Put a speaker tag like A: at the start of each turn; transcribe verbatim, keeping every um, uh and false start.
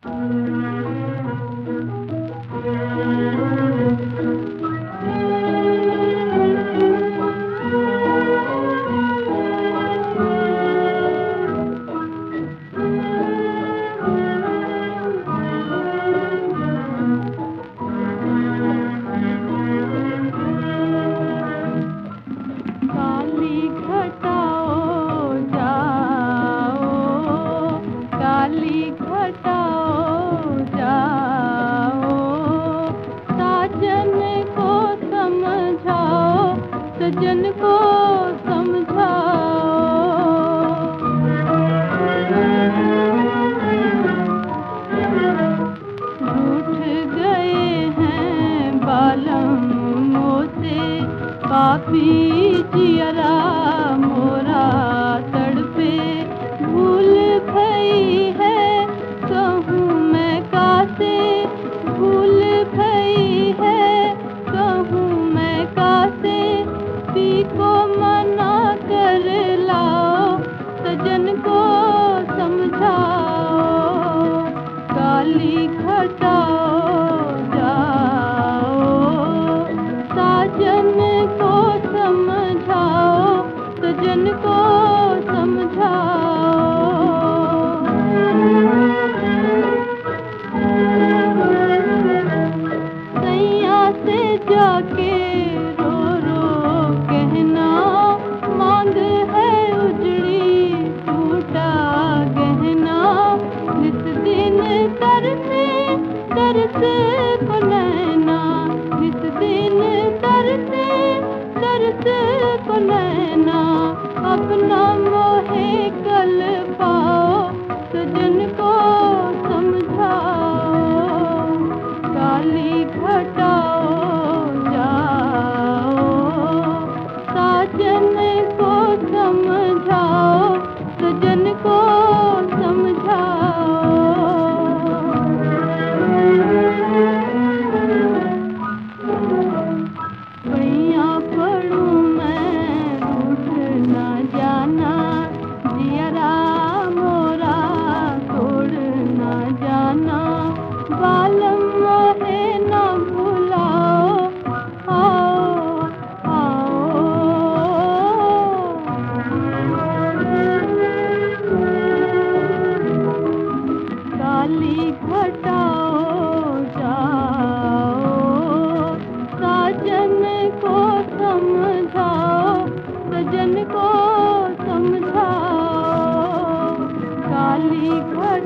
A: सजन को समझाओ। रूठ गए हैं बालमों से पापी जियरा मोरा तड़पे। भूल भई है कहूँ मैं कासे, भूल भई है कहूँ मैं कासे। पी को मना कर लाओ, सजन को समझाओ। काली घटाओ जाओ, साजन को समझाओ, सजन को समझाओ। सैया से जाके तरसे को नैना, नित दिन तरसे तरसे को नैना। अपना मोहे कल पाओ, सजन को समझाओ। काली घटाओ जाओ, साजन को समझाओ, सजन को समझाओ। बालम मोहे न भुलाओ, आओ आओ। काली घटाओ जाओ, साजन को समझाओ, सजन को समझाओ। काली घटाओ